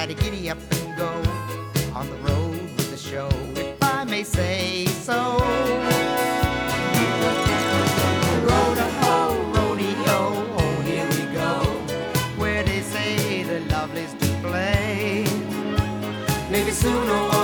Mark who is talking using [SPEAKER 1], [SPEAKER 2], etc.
[SPEAKER 1] gotta giddy up and go on the road with the show, if I may say so. Road-a-ho, rodeo, oh, here we go, where they say the lovelies do play. Maybe soon or